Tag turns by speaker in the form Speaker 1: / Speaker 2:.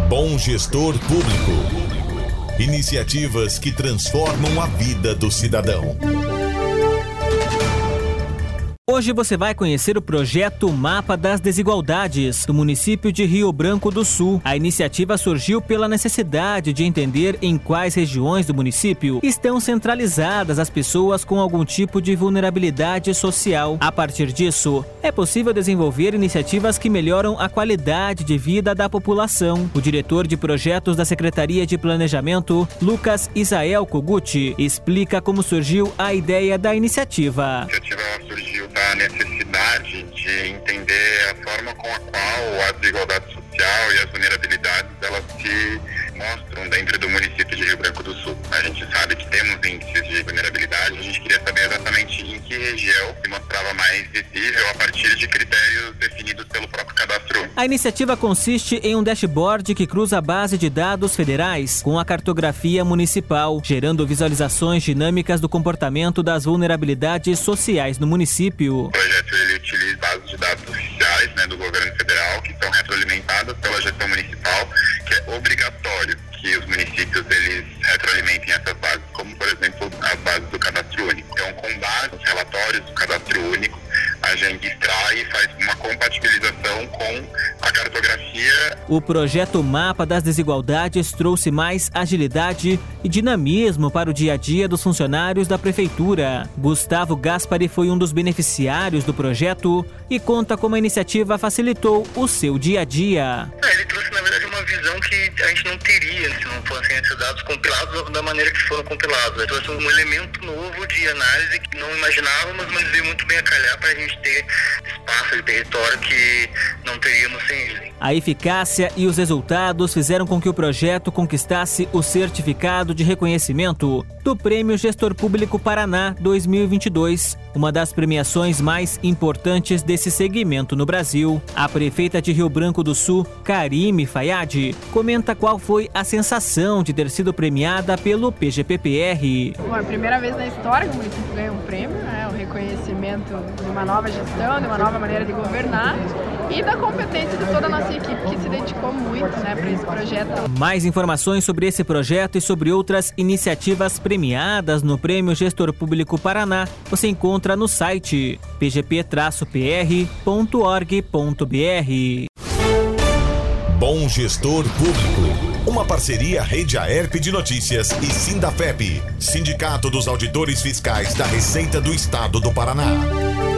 Speaker 1: Bom Gestor Público. Iniciativas que transformam a vida do cidadão.
Speaker 2: Hoje você vai conhecer o projeto Mapa das Desigualdades do município de Rio Branco do Sul. A iniciativa surgiu pela necessidade de entender em quais regiões do município estão centralizadas as pessoas com algum tipo de vulnerabilidade social. A partir disso, é possível desenvolver iniciativas que melhoram a qualidade de vida da população. O diretor de projetos da Secretaria de Planejamento, Lucas Isael Koguchi, explica como surgiu a ideia da iniciativa.
Speaker 3: A iniciativa surgiu da necessidade de entender a forma com a qual a desigualdade social e as vulnerabilidades elas se mostram dentro do município de Rio Branco do Sul. A gente sabe que temos índices de vulnerabilidade, a gente queria saber exatamente em que região se mostrava mais visível a partir de critérios definidos pelo próprio cadastro.
Speaker 2: A iniciativa consiste em um dashboard que cruza a base de dados federais com a cartografia municipal, gerando visualizações dinâmicas do comportamento das vulnerabilidades sociais no município.
Speaker 3: O projeto ele utiliza bases de dados oficiais do governo federal que são retroalimentadas pela gestão municipal, que é obrigatório que os municípios eles retroalimentem essas bases, como por exemplo as bases do cadastro único. Então, com base nos relatórios do cadastro único, a gente extrai e faz uma compatibilização com a cartografia.
Speaker 2: O projeto Mapa das Desigualdades trouxe mais agilidade e dinamismo para o dia a dia dos funcionários da prefeitura. Gustavo Gaspari foi um dos beneficiários do projeto e conta como a iniciativa facilitou o seu dia a dia.
Speaker 4: Ele trouxe, na verdade, uma visão que a gente não teria se não fossem esses dados compilados da maneira que foram compilados. Ele trouxe um elemento novo de análise que não imaginávamos, mas veio muito bem a calhar para a gente ter espaço de território que não teríamos sem ele.
Speaker 2: A eficácia e os resultados fizeram com que o projeto conquistasse o certificado de reconhecimento do Prêmio Gestor Público Paraná 2022, uma das premiações mais importantes desse segmento no Brasil. A prefeita de Rio Branco do Sul, Karime Fayad, comenta qual foi a sensação de ter sido premiada pelo PGPPR.
Speaker 5: Bom, é a primeira vez na história que o município ganha um prêmio, o reconhecimento de uma nova gestão, de uma nova maneira de governar e da competência de toda a nossa equipe que se dedicou muito para esse projeto.
Speaker 2: Mais informações sobre esse projeto e sobre outras iniciativas premiadas no Prêmio Gestor Público Paraná você encontra no site pgp-pr.org.br.
Speaker 1: Bom Gestor Público. Uma parceria Rede Aerp de Notícias e Sindafep, Sindicato dos Auditores Fiscais da Receita do Estado do Paraná.